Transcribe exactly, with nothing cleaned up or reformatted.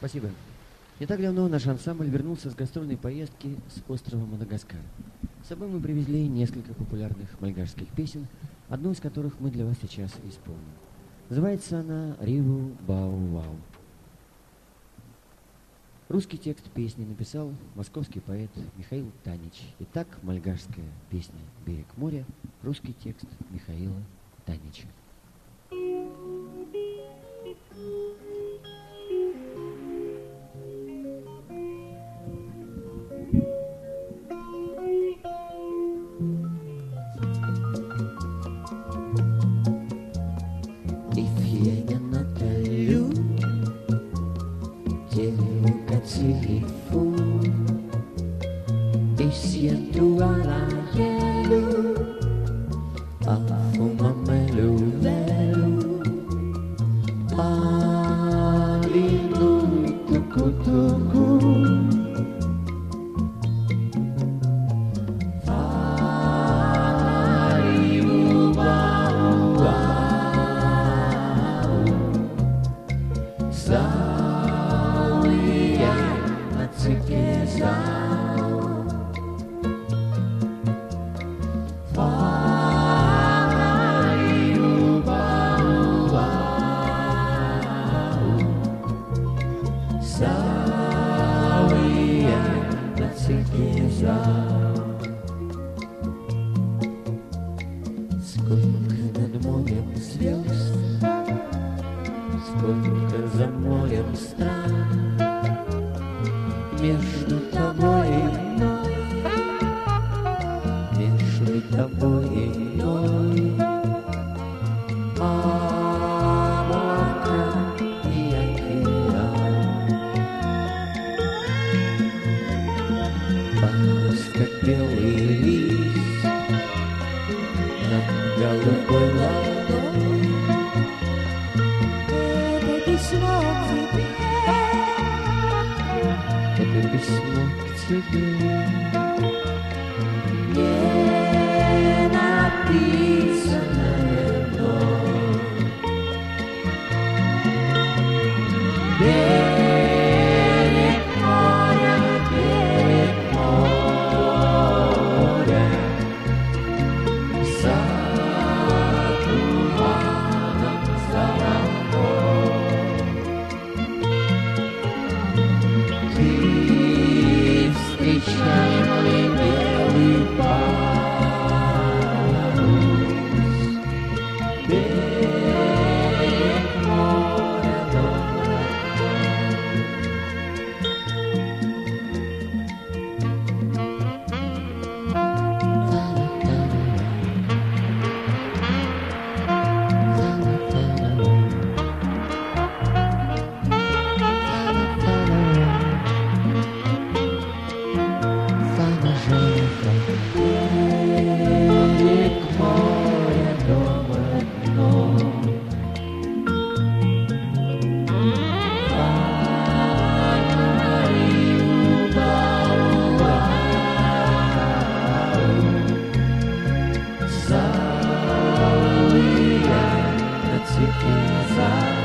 Спасибо. Не так давно наш ансамбль вернулся с гастрольной поездки с острова Мадагаскар. С собой мы привезли несколько популярных мальгашских песен, одну из которых мы для вас сейчас исполним. Называется она «Риву Бау Вау». Русский текст песни написал московский поэт Михаил Танич. Итак, мальгашская песня «Берег моря», русский текст Михаила Танича. E siento all'aereo a fumamelo velo alinu tukutuku ariu bau bau salia natsukeza Сколько над морем звезд, сколько за морем стран, между тобой и мной, между тобой и мной, облака и океан. Пахнет, как белый лист над голубой ладонью. Это письмо к тебе, Это письмо к тебе, не написанное мной. Берег моря, берег моря, за туманом золотой. ты встречай мой белый парус. Берег моря, дом Берег моря, дом родной. Арию бау бау, Залия на цепи за